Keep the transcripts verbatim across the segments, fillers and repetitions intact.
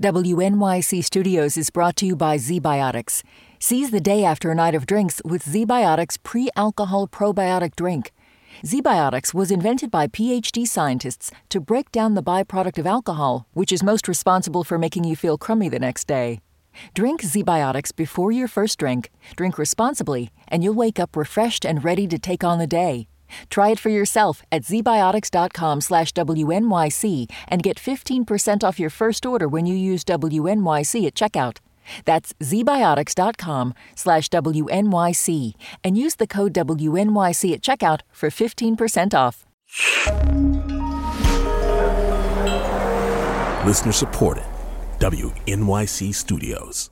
W N Y C Studios is brought to you by ZBiotics. Seize the day after a night of drinks with ZBiotics pre-alcohol probiotic drink. ZBiotics was invented by P H D scientists to break down the byproduct of alcohol, which is most responsible for making you feel crummy the next day. Drink ZBiotics before your first drink, drink responsibly, and you'll wake up refreshed and ready to take on the day. Try it for yourself at zbiotics.com slash WNYC and get fifteen percent off your first order when you use W N Y C at checkout. That's zbiotics.com slash WNYC and use the code W N Y C at checkout for fifteen percent off. Listener supported. W N Y C Studios.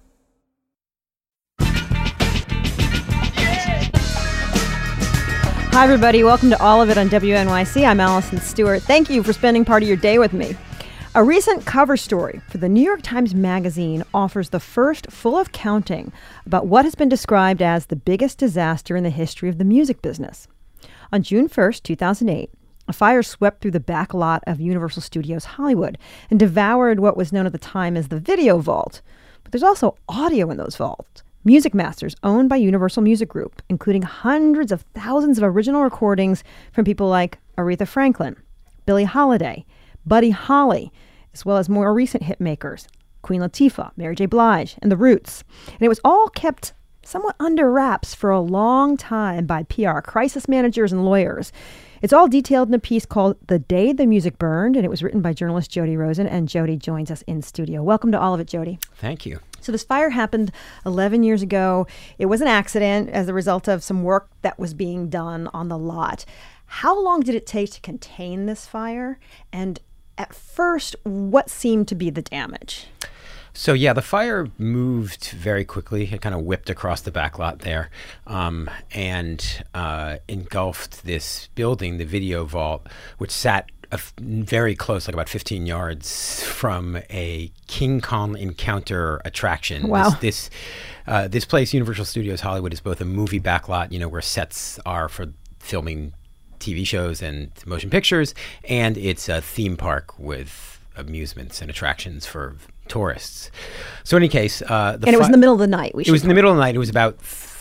Hi, everybody. Welcome to All of It on W N Y C. I'm Allison Stewart. Thank you for spending part of your day with me. A recent cover story for the New York Times Magazine offers the first full accounting about what has been described as the biggest disaster in the history of the music business. On June first, two thousand eight, a fire swept through the back lot of Universal Studios Hollywood and devoured what was known at the time as the video vault. But there's also audio in those vaults. Music masters owned by Universal Music Group, including hundreds of thousands of original recordings from people like Aretha Franklin, Billie Holiday, Buddy Holly, as well as more recent hit makers, Queen Latifah, Mary J. Blige, and The Roots. And it was all kept somewhat under wraps for a long time by P R crisis managers and lawyers. It's all detailed in a piece called The Day the Music Burned, and it was written by journalist Jody Rosen, and Jody joins us in studio. Welcome to All of It, Jody. Thank you. So this fire happened eleven years ago. It was an accident as a result of some work that was being done on the lot. How long did it take to contain this fire? And at first, what seemed to be the damage? So yeah, the fire moved very quickly. It kind of whipped across the back lot there um, and uh, engulfed this building, the video vault, which sat a f- very close, like about fifteen yards from a King Kong encounter attraction. Wow. This this, uh, this place, Universal Studios Hollywood, is both a movie backlot, you know, where sets are for filming T V shows and motion pictures, and it's a theme park with amusements and attractions for tourists. So in any case, uh, the and it was fi- in the middle of the night. We it was in the middle of the night. It was about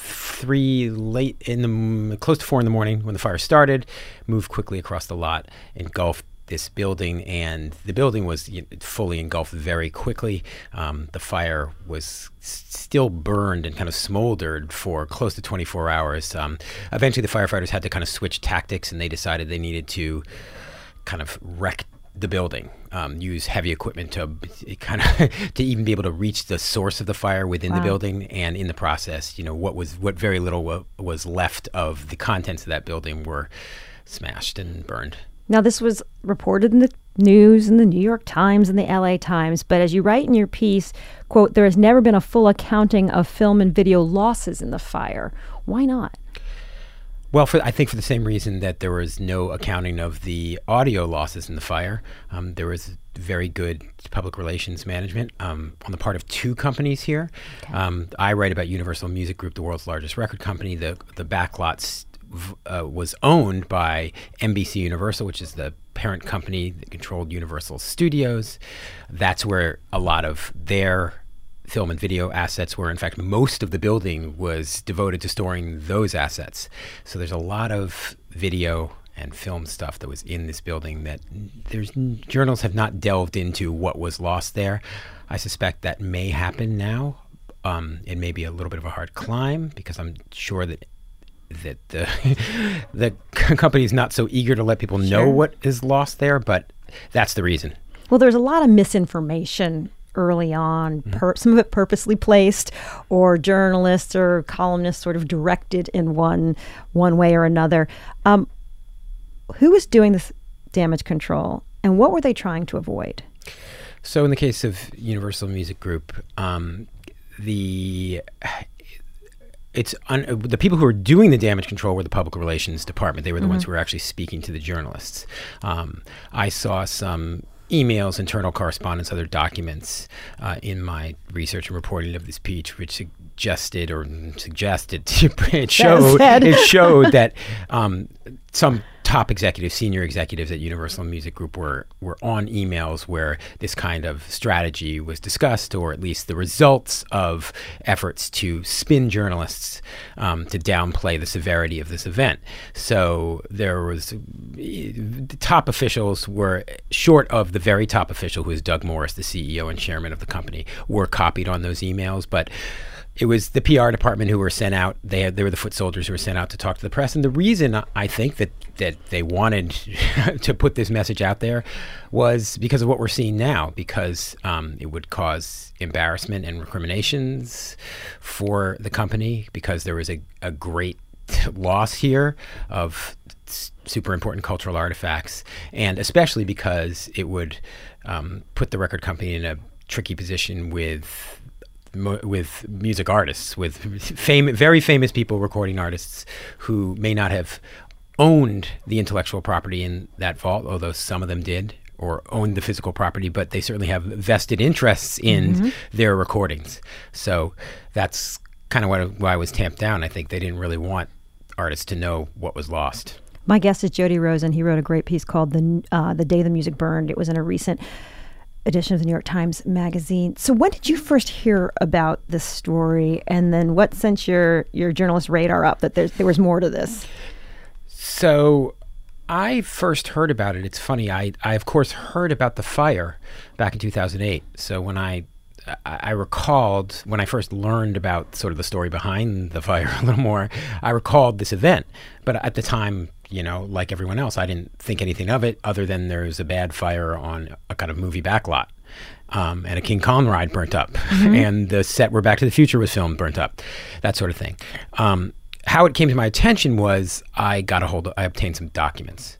three late in the close to four in the morning when the fire started. Moved quickly across the lot, engulfed this building, and the building was you know, fully engulfed very quickly. Um, the fire was s- still burned and kind of smoldered for close to twenty-four hours. Um, eventually, the firefighters had to kind of switch tactics, and they decided they needed to kind of wreck the building, um, use heavy equipment to kind of to even be able to reach the source of the fire within Wow. the building, and in the process, you know, what was what very little w- was left of the contents of that building were smashed and burned. Now, this was reported in the news, in the New York Times, and the L A Times, but as you write in your piece, quote, there has never been a full accounting of film and video losses in the fire. Why not? Well, for, I think for the same reason that there was no accounting of the audio losses in the fire. Um, there was very good public relations management um, on the part of two companies here. Okay. Um, I write about Universal Music Group, the world's largest record company. The the backlots uh, was owned by N B C Universal, which is the parent company that controlled Universal Studios. That's where a lot of their film and video assets were. In fact, most of the building was devoted to storing those assets. So there's a lot of video and film stuff that was in this building that there's journals have not delved into what was lost there. I suspect that may happen now. Um, it may be a little bit of a hard climb because I'm sure that that the the company is not so eager to let people know Sure. what is lost there, but that's the reason. Well, there's a lot of misinformation early on, per, some of it purposely placed, or journalists or columnists sort of directed in one one way or another. Um, who was doing this damage control, and what were they trying to avoid? So in the case of Universal Music Group, um, the it's un, the people who were doing the damage control were the public relations department. They were the mm-hmm. ones who were actually speaking to the journalists. Um, I saw some emails, internal correspondence, other documents uh, in my research and reporting of this piece, which suggested or suggested it showed it showed that um, some top executives, senior executives at Universal Music Group were were on emails where this kind of strategy was discussed, or at least the results of efforts to spin journalists um, to downplay the severity of this event. So there was the top officials were, short of the very top official, who is Doug Morris, the C E O and chairman of the company, were copied on those emails, but it was the P R department who were sent out. They had, they were the foot soldiers who were sent out to talk to the press. And the reason I think that, that they wanted to put this message out there was because of what we're seeing now, because um, it would cause embarrassment and recriminations for the company, because there was a, a great loss here of super important cultural artifacts, and especially because it would um, put the record company in a tricky position with with music artists, with fam- very famous people, recording artists who may not have owned the intellectual property in that vault, although some of them did, or owned the physical property, but they certainly have vested interests in mm-hmm. their recordings. So that's kind of what, why I was tamped down. I think they didn't really want artists to know what was lost. My guest is Jody Rosen. He wrote a great piece called The uh, The Day the Music Burned. It was in a recent edition of the New York Times Magazine. So when did you first hear about this story, and then what sent your your journalist radar up that there was more to this? So I first heard about it. It's funny. I, I of course heard about the fire back in two thousand eight. So when I I recalled when I first learned about sort of the story behind the fire a little more, I recalled this event. But at the time, you know, like everyone else, I didn't think anything of it other than there was a bad fire on a kind of movie backlot. Um, and a King Kong ride burnt up. Mm-hmm. And the set where Back to the Future was filmed burnt up. That sort of thing. Um, how it came to my attention was I got a hold of, I obtained some documents.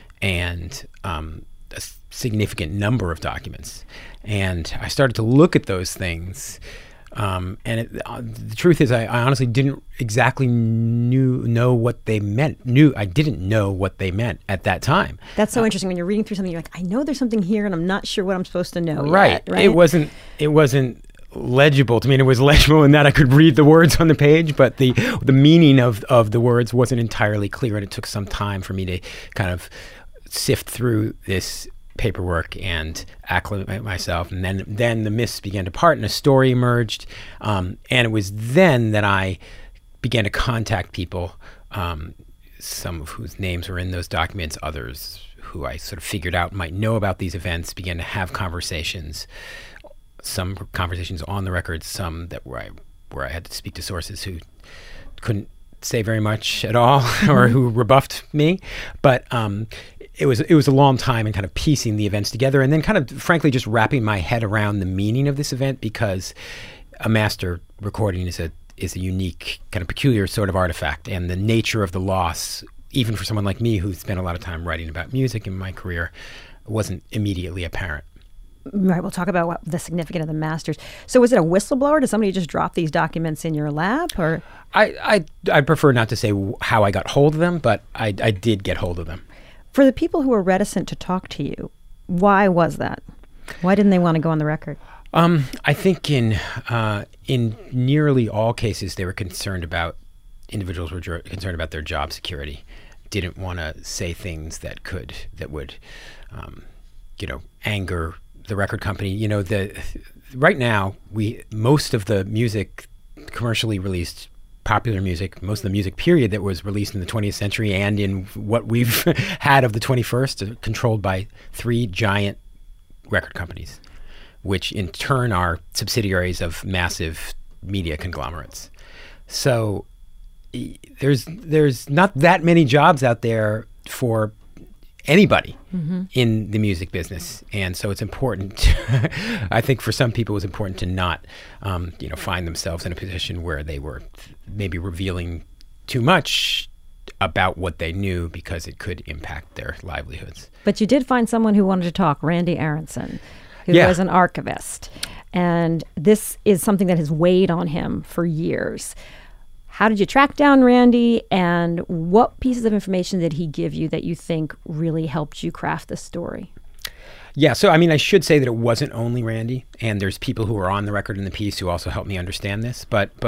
And um, a significant number of documents. And I started to look at those things. Um, and it, uh, the truth is, I, I honestly didn't exactly knew know what they meant. Knew I didn't know what they meant at that time. That's so uh, interesting. When you're reading through something, you're like, I know there's something here, and I'm not sure what I'm supposed to know. Right. Yet, right. It wasn't. It wasn't legible to me. And it was legible in that I could read the words on the page, but the the meaning of of the words wasn't entirely clear, and it took some time for me to kind of sift through this paperwork and acclimate myself, and then then the mists began to part and a story emerged, um, and it was then that I began to contact people, um, some of whose names were in those documents, others who I sort of figured out might know about these events, began to have conversations, some conversations on the record, some that where I where I had to speak to sources who couldn't say very much at all or who rebuffed me, but um, it was it was a long time in kind of piecing the events together, and then kind of frankly just wrapping my head around the meaning of this event, because a master recording is a is a unique, kind of peculiar sort of artifact, and the nature of the loss, even for someone like me who spent a lot of time writing about music in my career, wasn't immediately apparent. Right, we'll talk about what the significance of the masters. So was it a whistleblower? Did somebody just drop these documents in your lap? Or I I I prefer not to say how I got hold of them, but I, I did get hold of them. For the people who were reticent to talk to you, why was that? Why didn't they want to go on the record? Um, I think in uh, in nearly all cases, they were concerned about, individuals were jo- concerned about their job security, didn't want to say things that could, that would, um, you know, anger the record company. You know, the right now, we most of the music, commercially released popular music, most of the music period that was released in the twentieth century and in what we've had of the twenty-first, are controlled by three giant record companies, which in turn are subsidiaries of massive media conglomerates. So there's there's not that many jobs out there for anybody mm-hmm. in the music business, and so it's important. I think for some people, it's important to not, um, you know, find themselves in a position where they were maybe revealing too much about what they knew, because it could impact their livelihoods. But you did find someone who wanted to talk, Randy Aronson, who yeah. was an archivist, and this is something that has weighed on him for years. How did you track down Randy, and what pieces of information did he give you that you think really helped you craft the story? Yeah, so I mean, I should say that it wasn't only Randy, and there's people who were on the record in the piece who also helped me understand this. But but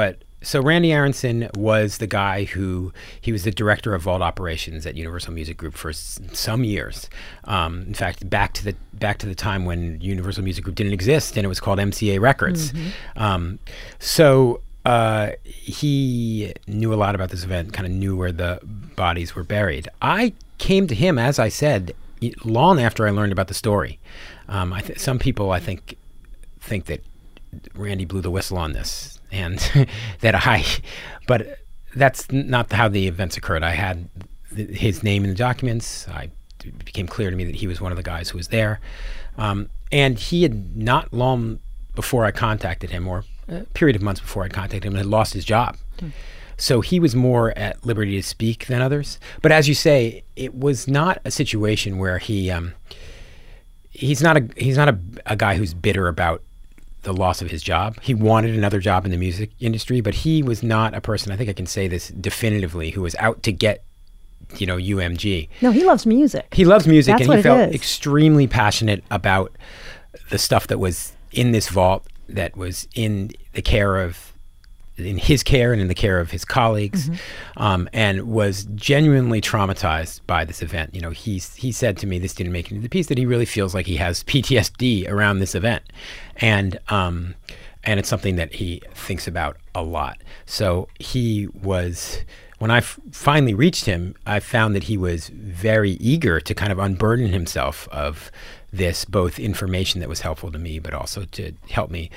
so Randy Aronson was the guy who, he was the director of vault operations at Universal Music Group for s- some years. Um, in fact, back to the back to the time when Universal Music Group didn't exist and it was called M C A Records. Mm-hmm. Um, so uh, he knew a lot about this event, kind of knew where the bodies were buried. I came to him, as I said, long after I learned about the story. Um, I th- some people, I think, think that Randy blew the whistle on this, and that I, but that's not how the events occurred. I had th- his name in the documents. I, it became clear to me that he was one of the guys who was there. Um, and he had not long before I contacted him, or a period of months before I contacted him, had lost his job. Hmm. So he was more at liberty to speak than others. But as you say, it was not a situation where he, um, he's not a, he's not a, a guy who's bitter about the loss of his job. He wanted another job in the music industry, but he was not a person, I think I can say this definitively, who was out to get, you know, U M G. No, he loves music. He loves music. That's and what he it felt is. extremely passionate about the stuff that was in this vault, that was in the care of, in his care and in the care of his colleagues, mm-hmm. um, and was genuinely traumatized by this event. You know, he's, he said to me, this didn't make it into the piece, that he really feels like he has P T S D around this event. And, um, and it's something that he thinks about a lot. So he was, when I f- finally reached him, I found that he was very eager to kind of unburden himself of this, both information that was helpful to me, but also to help me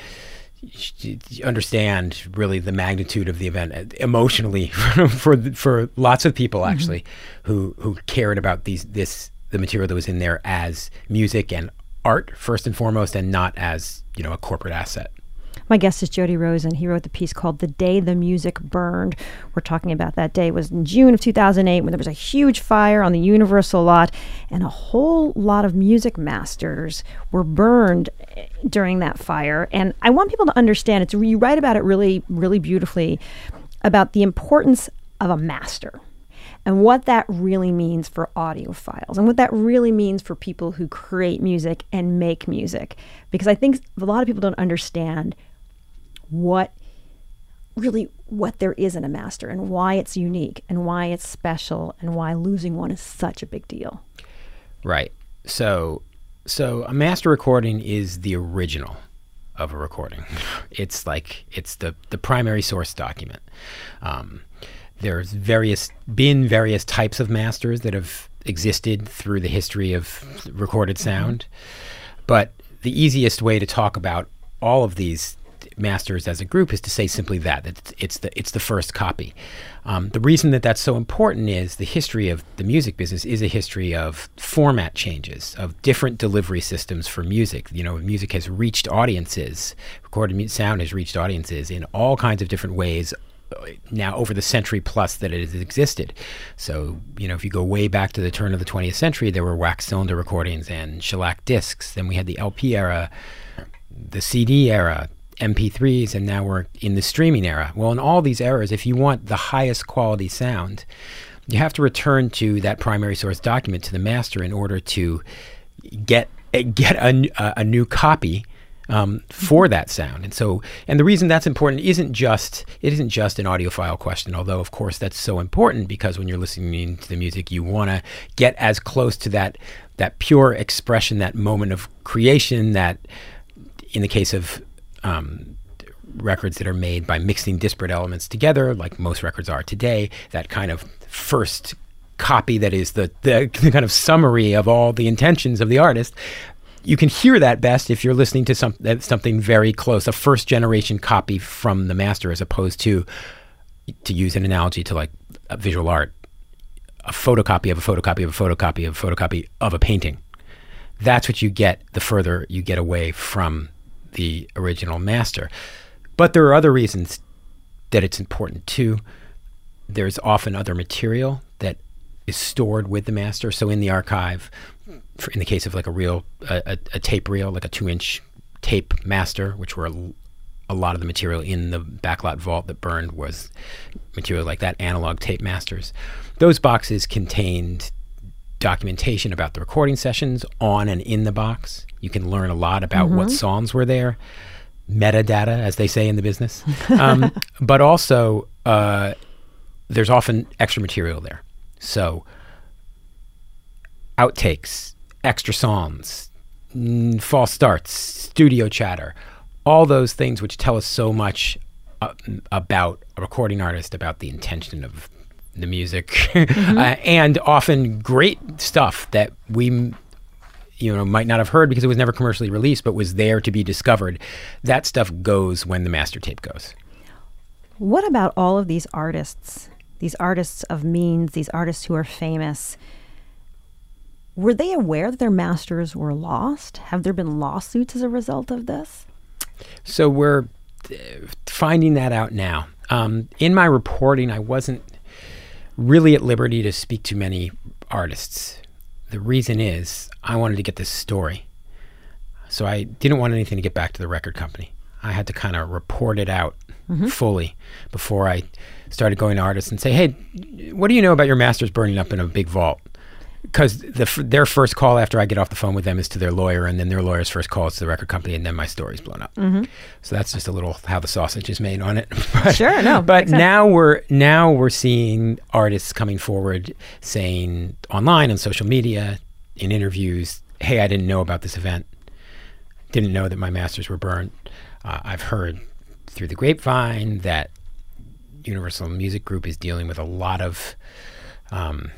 understand really the magnitude of the event emotionally for for lots of people, actually, mm-hmm. who who cared about these this the material that was in there as music and art first and foremost, and not as, you know, a corporate asset. My guest is Jody Rosen. He wrote the piece called "The Day the Music Burned." We're talking about that day. It was in June of two thousand eight when there was a huge fire on the Universal lot, and a whole lot of music masters were burned during that fire. And I want people to understand, it's you write about it really, really beautifully, about the importance of a master and what that really means for audiophiles and what that really means for people who create music and make music. Because I think a lot of people don't understand what really what there is in a master and why it's unique and why it's special and why losing one is such a big deal. Right. So so a master recording is the original of a recording. It's like it's the the primary source document. Um, there's various been various types of masters that have existed through the history of recorded sound, but the easiest way to talk about all of these masters as a group is to say simply that, that it's, it's the it's the first copy. Um, the reason that that's so important is the history of the music business is a history of format changes, of different delivery systems for music. You know, music has reached audiences, recorded mu- sound has reached audiences in all kinds of different ways now over the century plus that it has existed. So, you know, if you go way back to the turn of the twentieth century, there were wax cylinder recordings and shellac discs. Then we had the L P era, the C D era, M P threes, and now we're in the streaming era. Well, in all these eras, if you want the highest quality sound, you have to return to that primary source document, to the master, in order to get get a, a new copy um, for that sound. And so, and the reason that's important isn't just it isn't just an audiophile question, although of course that's so important, because when you're listening to the music, you want to get as close to that that pure expression, that moment of creation, that in the case of um, records that are made by mixing disparate elements together, like most records are today, that kind of first copy that is the, the, the kind of summary of all the intentions of the artist. You can hear that best if you're listening to some, something very close, a first generation copy from the master, as opposed to, to use an analogy to like a visual art, a photocopy of a photocopy of a photocopy of a photocopy of a painting. That's what you get the further you get away from the original master. But there are other reasons that it's important too. There's often other material that is stored with the master. So in the archive, for, in the case of like a reel, a, a tape reel, like a two-inch tape master, which were a, a lot of the material in the backlot vault that burned was material like that, analog tape masters. Those boxes contained documentation about the recording sessions on and in the box. You can learn a lot about mm-hmm. what songs were there. metadata, as they say in the business. Um, but also, uh, there's often extra material there. So outtakes, extra songs, mm, false starts, studio chatter, all those things which tell us so much uh, about a recording artist, about the intention of the music, mm-hmm. uh, and often great stuff that we, you know, might not have heard because it was never commercially released, but was there to be discovered. That stuff goes when the master tape goes. What about all of these artists, these artists of means, these artists who are famous? Were they aware that their masters were lost? Have there been lawsuits as a result of this? So we're finding that out now. Um, in my reporting, I wasn't really at liberty to speak to many artists. The reason is I wanted to get this story. So I didn't want anything to get back to the record company. I had to kind of report it out mm-hmm. fully before I started going to artists and say, hey, what do you know about your masters burning up in a big vault? Because the, their first call after I get off the phone with them is to their lawyer, and then their lawyer's first call is to the record company, and then my story's blown up. Mm-hmm. So that's just a little how the sausage is made on it. but, sure, no. But now we're now we're seeing artists coming forward saying online on social media, in interviews, hey, I didn't know about this event. Didn't know that my masters were burned. Uh, I've heard through the grapevine that Universal Music Group is dealing with a lot of um,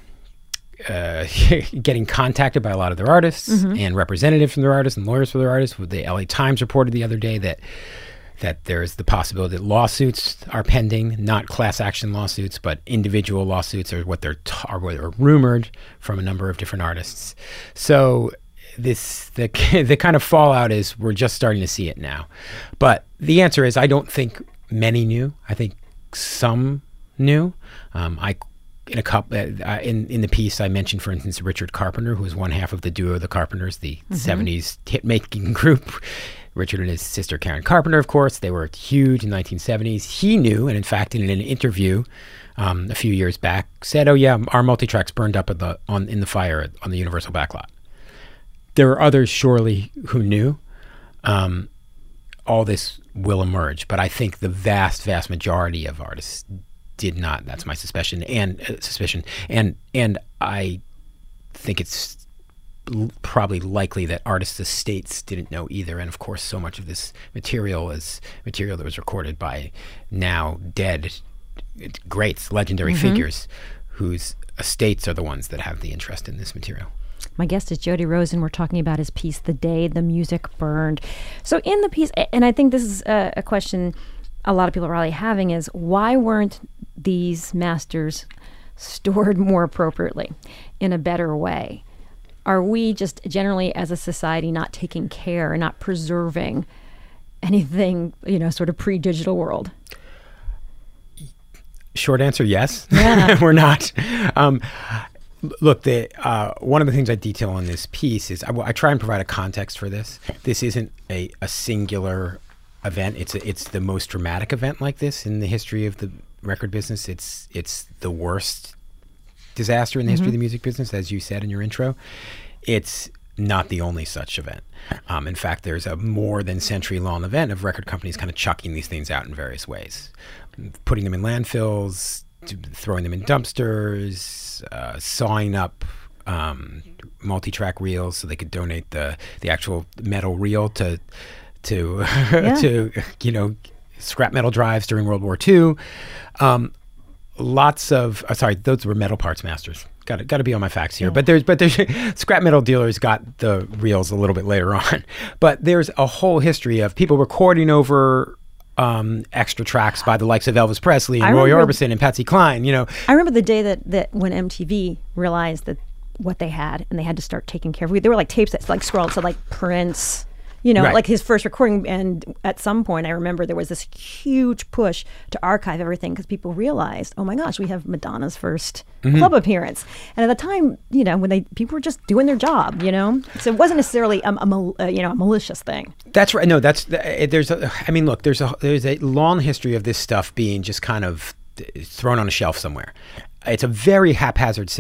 uh, getting contacted by a lot of their artists mm-hmm. and representatives from their artists and lawyers for their artists. The L A Times reported the other day that that there's the possibility that lawsuits are pending, not class action lawsuits, but individual lawsuits are what they're t- are what are rumored from a number of different artists. So this the the kind of fallout is we're just starting to see it now. But the answer is I don't think many knew. I think some knew. Um, I in a couple uh, in in the piece I mentioned, for instance, Richard Carpenter, who was one half of the duo The Carpenters, the mm-hmm. seventies hit making group. Richard and his sister Karen Carpenter, of course, they were huge in the nineteen seventies. He knew, and in fact, in an interview um, a few years back, said, "Oh yeah, our multitracks burned up at the on in the fire on the Universal backlot." There are others, surely, who knew. Um, all this will emerge, but I think the vast, vast majority of artists did not. That's my suspicion, and uh, suspicion, and and I think it's l- probably likely that artists' estates didn't know either. And of course, so much of this material is material that was recorded by now dead greats, legendary mm-hmm. figures, whose estates are the ones that have the interest in this material. My guest is Jody Rosen. We're talking about his piece, The Day the Music Burned. So in the piece, and I think this is a, a question a lot of people are probably having, is why weren't these masters stored more appropriately in a better way? Are we just generally as a society not taking care and not preserving anything, you know, sort of pre-digital world? Short answer, yes. Yeah. We're not. Um, Look, the, uh, one of the things I detail in this piece is I, I try and provide a context for this. This isn't a, a singular event. It's a, it's the most dramatic event like this in the history of the record business. It's it's the worst disaster in the mm-hmm. history of the music business, as you said in your intro. It's not the only such event. Um, in fact, there's a more than century-long event of record companies kind of chucking these things out in various ways, putting them in landfills, throwing them in dumpsters, uh, sawing up um, multi-track reels so they could donate the the actual metal reel to to yeah. to you know scrap metal drives during World War Two. Um, lots of uh, sorry, those were Metal Parts Masters. Got to got to be on my facts here. Yeah. But there's but there's scrap metal dealers got the reels a little bit later on. But there's a whole history of people recording over Um, extra tracks by the likes of Elvis Presley and I Roy remember, Orbison and Patsy Cline, you know. I remember the day that, that when M T V realized that what they had and they had to start taking care of it. There were like tapes that like scrolled, so like Prince, you know, right. like his first recording. And at some point, I remember there was this huge push to archive everything because people realized, oh my gosh, we have Madonna's first mm-hmm. club appearance. And at the time, you know, when they people were just doing their job, you know, so it wasn't necessarily a, a, a you know a malicious thing. That's right. No, that's there's. A, I mean, look, there's a there's a long history of this stuff being just kind of thrown on a shelf somewhere. It's a very haphazard system.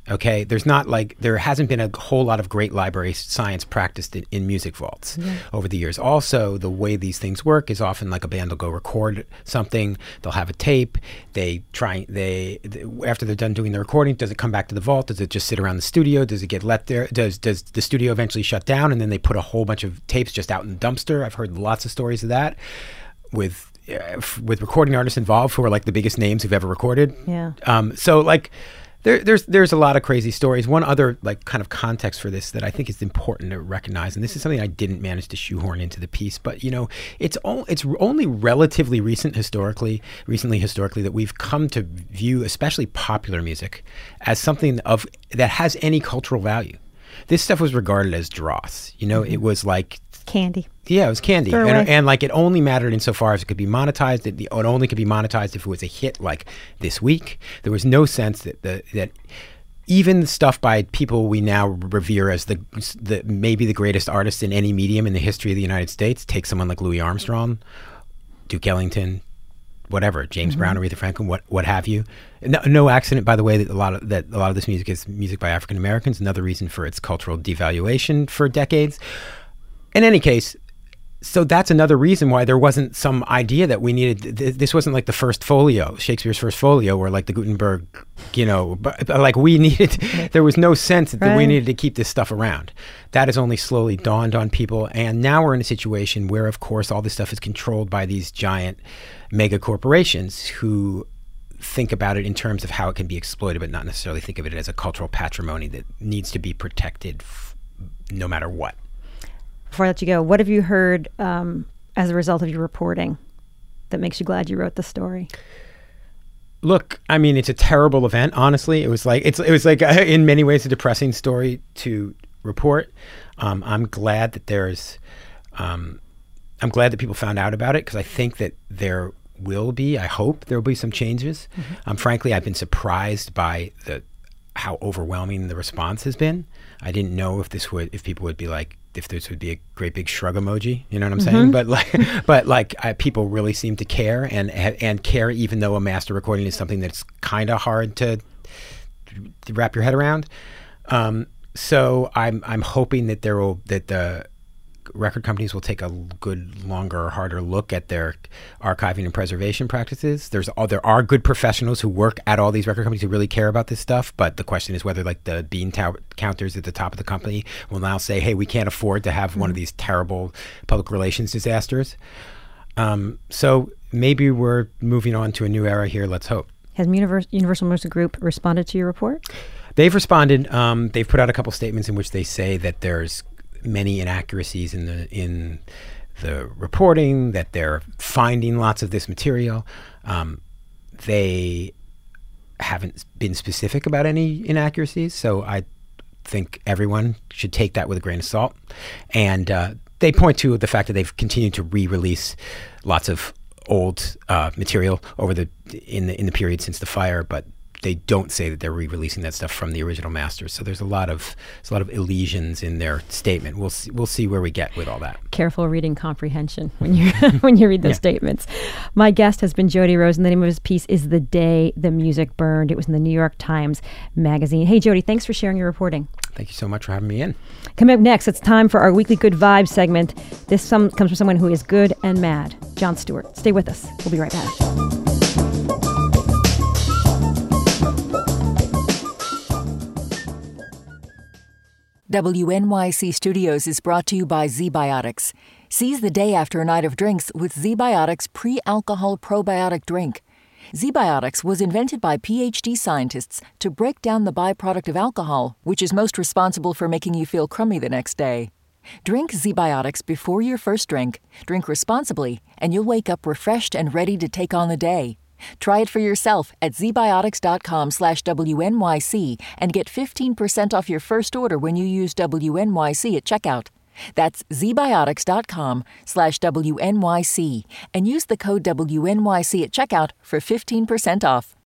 Okay, there's not like there hasn't been a whole lot of great library science practiced in, in music vaults yeah. over the years. Also, the way these things work is often like a band will go record something, they'll have a tape, they try they, they after they're done doing the recording, does it come back to the vault? Does it just sit around the studio? Does it get let there? Does does the studio eventually shut down and then they put a whole bunch of tapes just out in the dumpster? I've heard lots of stories of that with uh, with recording artists involved who are like the biggest names who've ever recorded. Yeah. Um. So like. There, there's there's a lot of crazy stories. One other like kind of context for this that I think is important to recognize, and this is something I didn't manage to shoehorn into the piece, but you know, it's o- it's only relatively recent historically, recently historically that we've come to view, especially popular music, as something of that has any cultural value. This stuff was regarded as dross. You know, mm-hmm. it was like candy. Yeah, it was candy. And, and like it only mattered insofar as it could be monetized. It, it only could be monetized if it was a hit like This Week. There was no sense that the, that even stuff by people we now revere as the, the maybe the greatest artists in any medium in the history of the United States, take someone like Louis Armstrong, Duke Ellington, whatever, James mm-hmm. Brown, Aretha Franklin, what what have you. No, no accident, by the way, that a lot of that a lot of this music is music by African Americans. Another reason for its cultural devaluation for decades. In any case, so that's another reason why there wasn't some idea that we needed. Th- this wasn't like the first folio, Shakespeare's first folio, or like the Gutenberg, you know, but, but like we needed. There was no sense that right. we needed to keep this stuff around. That has only slowly dawned on people, and now we're in a situation where, of course, all this stuff is controlled by these giant mega corporations who think about it in terms of how it can be exploited, but not necessarily think of it as a cultural patrimony that needs to be protected f- no matter what. Before I let you go, what have you heard um, as a result of your reporting that makes you glad you wrote the story? Look, I mean, it's a terrible event. Honestly, it was like it's it was like a, in many ways a depressing story to report. Um, I'm glad that there's, um, I'm glad that people found out about it because I think that there will be. I hope there will be some changes. Mm-hmm. Um, frankly, I've been surprised by the how overwhelming the response has been. I didn't know if this would if people would be like. If this would be a great big shrug emoji, you know what I'm mm-hmm. saying? But like, but like, uh, people really seem to care and and care, even though a master recording is something that's kind of hard to, to wrap your head around. Um, so I'm I'm hoping that there will that the record companies will take a good, longer, harder look at their archiving and preservation practices. There's all, there are good professionals who work at all these record companies who really care about this stuff, but the question is whether like the bean tower counters at the top of the company will now say, hey, we can't afford to have mm-hmm. one of these terrible public relations disasters. Um, so maybe we're moving on to a new era here. Let's hope. Has Univers- Universal Music Group responded to your report? They've responded. Um, they've put out a couple statements in which they say that there's many inaccuracies in the in the reporting, that they're finding lots of this material. Um, they haven't been specific about any inaccuracies, so I think everyone should take that with a grain of salt. And uh, they point to the fact that they've continued to re-release lots of old uh, material over the in the in the period since the fire, but they don't say that they're re-releasing that stuff from the original masters. So there's a lot of there's a lot of elisions in their statement. We'll see, we'll see where we get with all that. Careful reading comprehension when you when you read those yeah. statements. My guest has been Jody Rose, and the name of his piece is "The Day the Music Burned." It was in the New York Times Magazine. Hey, Jody, thanks for sharing your reporting. Thank you so much for having me in. Coming up next, it's time for our weekly Good Vibes segment. This some, comes from someone who is good and mad, Jon Stewart. Stay with us. We'll be right back. W N Y C Studios is brought to you by ZBiotics. Seize the day after a night of drinks with ZBiotics pre-alcohol probiotic drink. ZBiotics was invented by P H D scientists to break down the byproduct of alcohol, which is most responsible for making you feel crummy the next day. Drink ZBiotics before your first drink, drink responsibly, and you'll wake up refreshed and ready to take on the day. Try it for yourself at zbiotics.com slash WNYC and get fifteen percent off your first order when you use W N Y C at checkout. That's zbiotics.com slash WNYC and use the code W N Y C at checkout for fifteen percent off.